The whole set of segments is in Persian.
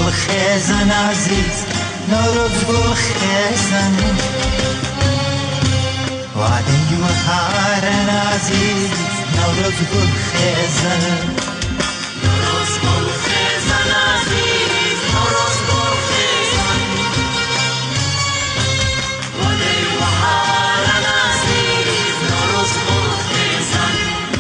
گل خیزن عزیز نوروز گل خیزن وعده و هارن عزیز نوروز گل خیزن نوروز گل خیزن عزیز نوروز گل خیزن وعده و هارن عزیز نوروز گل خیزن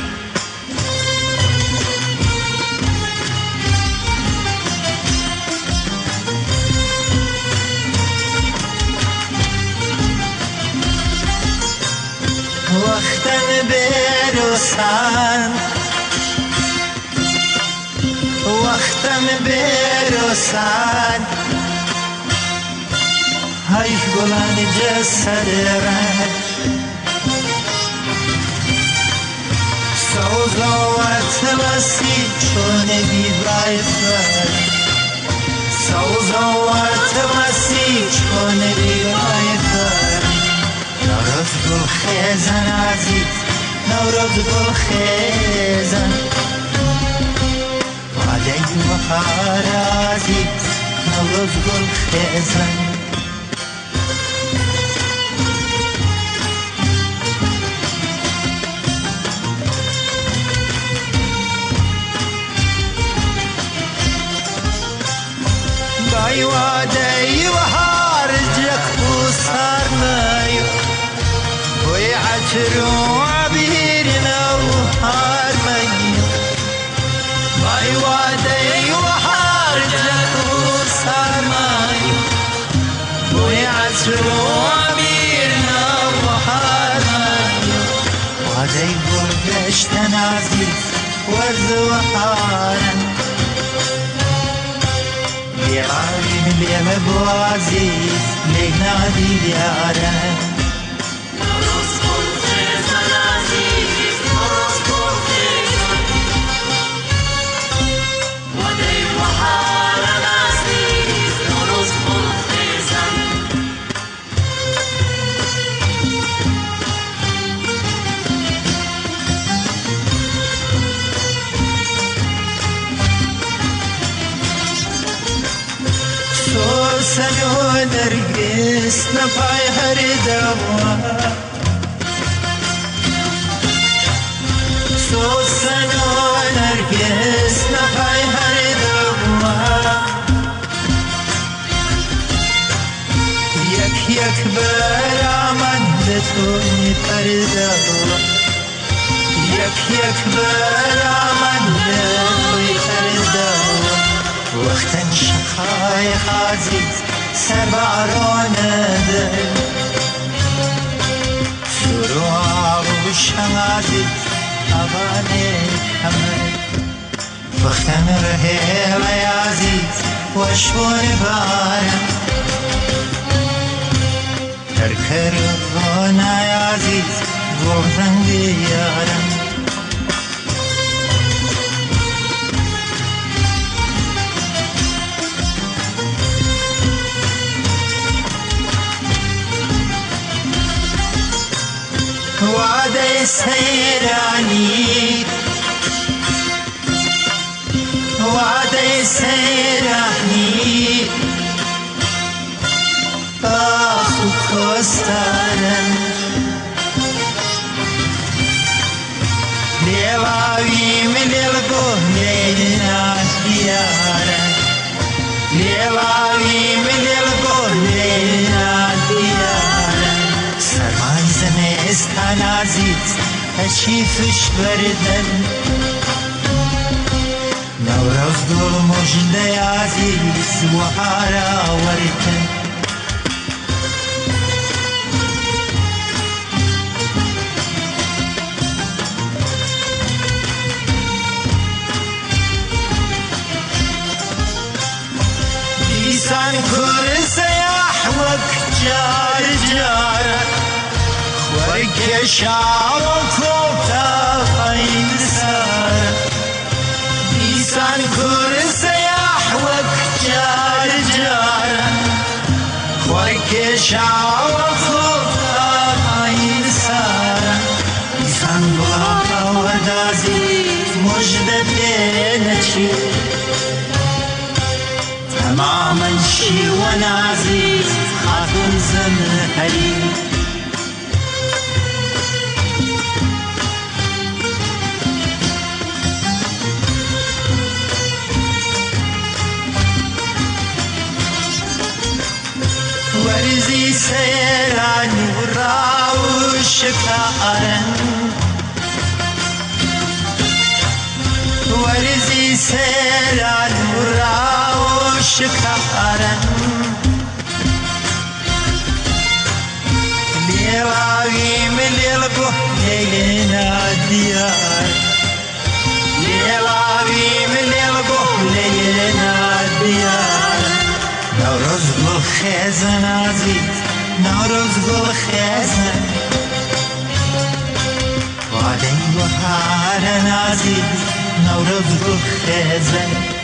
وقتن بروسن وقتن بروسن های گلان جسد رنگ سوزوات وسی چون بیبای فر سوزوات وسی چون بیبای فر نوروز گل خیزن عزیز نوروز گل خیزن وعده و هار عزیز نوروز گل خیزن بای وعده و هار جک و سرنای وی عطر و عبیرنا و هارمي بای وعده و هار جک و سرنای وی عطر و عبیرنا و هارمي وعده گل گشتن عزیز ورز و هارن بیارین بیم بو عزیز لگنادی بیارن نوروز گل خیزن عزیز نوروز گل خیزن وعده و هارن عزیز نوروز گل خیزن سوسن و نرگس نپای هر دوا سوسن و نرگس نپای هر دوا یک یک برامد تو میپردوا یک یک برامد تو میپردوا وقتن شقایق عزیز سرباران دل شروع و شم عزیز آبانه همه وقتن رهیل عزیز و شور بارم ترکرون عزیز گردن بیارم وعده سیرانی وعده سیرانی آخ و کستارن لیواوی ملیل گهلینا دیارن لیواوی ملیل گهلینا دیارن سرمای زمستان عزیز تشریفش بردن نوروز گل مجده عزیز و هارا وردن دیسان کور سیاح وک جار جارا خوری شاو کوتا خیل سارا دیسان کور سیاح وک جار جارا خوری شاو کوتا خیل سارا دیسان بلا ودازی مجد نچی شیوان عزیز خاتون زمهری ورزی سیران و راو شکارن ورزی سیران و راو شکارن لیواوی ملیل بو لینا دیار لیواوی ملیل بو لینا دیار نوروز گل خیزن عزیز نوروز گل خیزن وعده بهار عزیز نوروز گل خیزن